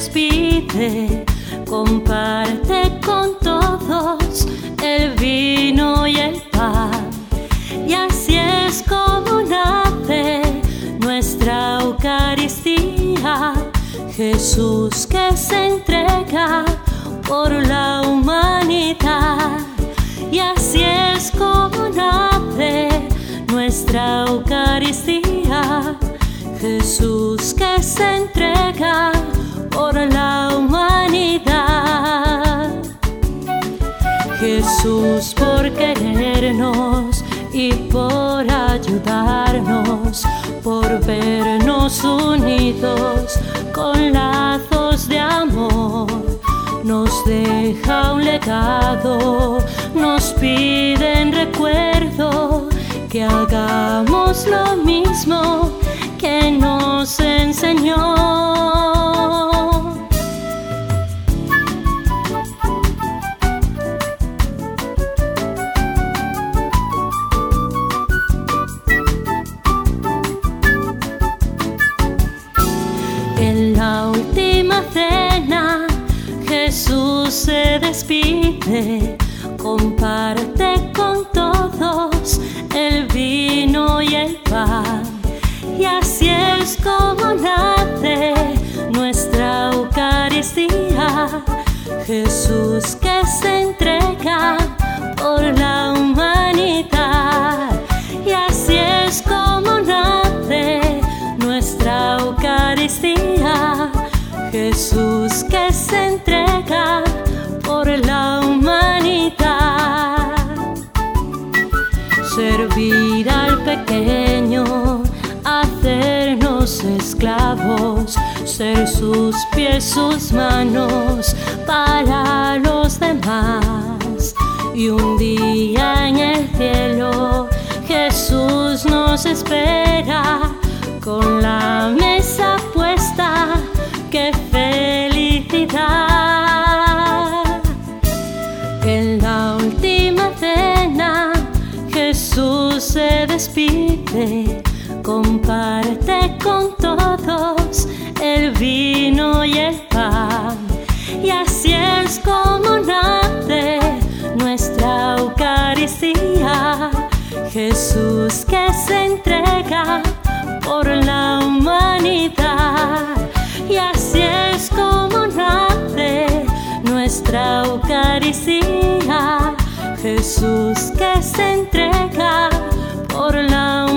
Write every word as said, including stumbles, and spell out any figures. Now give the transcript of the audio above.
despide, comparte con todos el vino y el pan. Y así es como nace nuestra Eucaristía, Jesús que se entrega por la humanidad. Y así es como nace nuestra Eucaristía, Jesús que se entrega por la humanidad. Jesús por querernos y por ayudarnos, por vernos unidos con lazos de amor, nos deja un legado, nos pide en recuerdo que hagamos lo mismo que nos enseñó. En la última cena Jesús se despide, comparte con todos el vino y el pan. Y así es como nace nuestra Eucaristía, Jesús que se entrega por la humanidad. Y así es como nace nuestra Eucaristía, Jesús que se entrega por la humanidad. Servir al pequeño, hacernos esclavos, ser sus pies, sus manos para los demás. Y un día en el cielo Jesús nos espera con la mesa puesta. ¡Qué felicidad! En la última cena Jesús se despide, comparte con todos el vino y el pan. Y así es como nace nuestra Eucaristía, Jesús que se entrega por la humanidad. Y así es como nace nuestra Eucaristía, Jesús que se entrega por la humanidad.